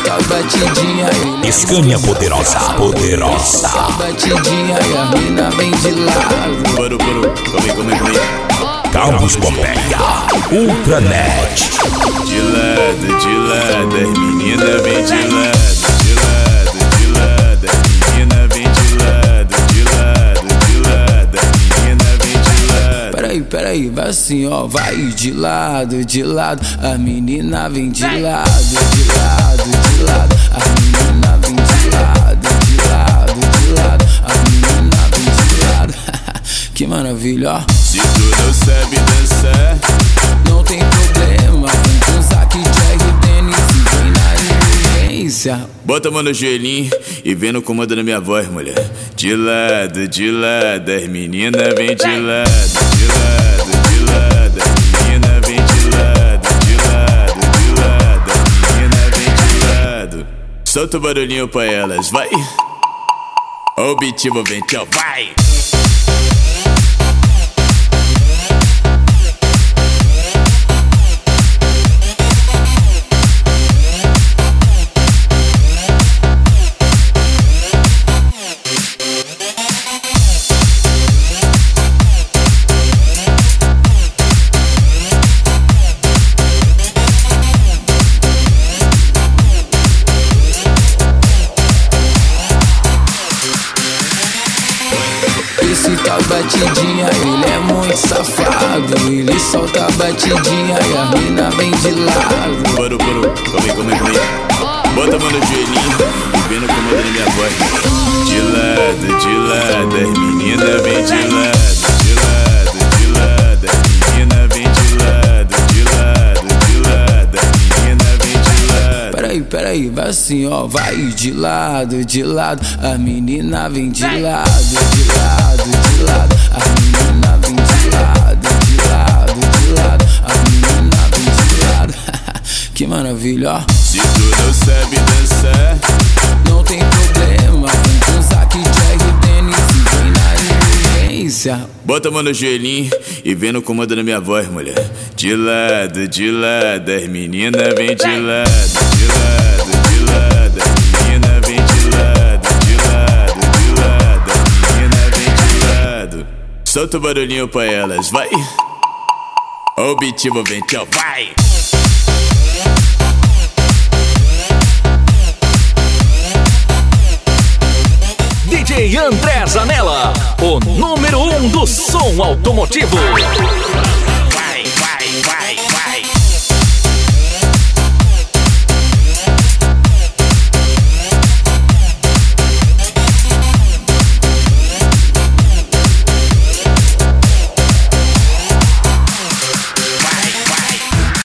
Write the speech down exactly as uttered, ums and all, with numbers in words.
tal batidinha. Scania poderosa, poderosa. Batidinha e a mina vem de lado. Bora, bora, come, come, come. Campos Pompeia, Ultranet. De lado, de lado, as meninas vem de lado. De lado, de lado, as meninas vem de lado. De lado, de lado, as meninas vem de lado. Peraí, peraí, vai assim, ó, vai de lado, de lado. A menina vem de lado, de lado, de lado. A menina vem de lado, de lado, de lado. A menina vem de lado. Que maravilha, ó. Se tu não sabe dançar, não tem problema, vem com Zack, Jerry, Dennis e vem na emergência. bota a mão no joelhinho e vem no comando da minha voz, mulher. De lado, de lado, as meninas vem de lado. De lado, de lado, as meninas vem de lado. De lado, de lado, as meninas vem de lado. Solta o barulhinho pra elas, vai. Ó o beat envolvente, ó, vai. Esse tal batidinha, ele é muito safado. Ele solta a batidinha e a mina vem de lado. Bora, bora, come, come, come. Bota a mão no joelhinho e vem no comando da minha voz. De lado, de lado, as meninas vem de lado. De lado, de lado, as meninas vem de lado. De lado, de lado, as meninas vem de lado. Peraí, peraí, vai assim, ó, vai de lado, de lado. A menina vem de lado, de lado, de lado. A menina vem de lado, de lado, de lado. A menina vem de lado. Que maravilha, ó. Se tu não sabe dançar, não tem problema, vem com Zack, Jerry, Dennis e vem na emergência. bota a mão no joelhinho e vem no comando da minha voz, mulher. De lado, de lado, as meninas vem de lado. De lado, de lado, as meninas vem de lado. De lado, de lado, as meninas vem de lado. Solta o barulhinho pra elas, vai. Ó o beat envolvente, ó, vai. D J André Zanella, o número um do som automotivo.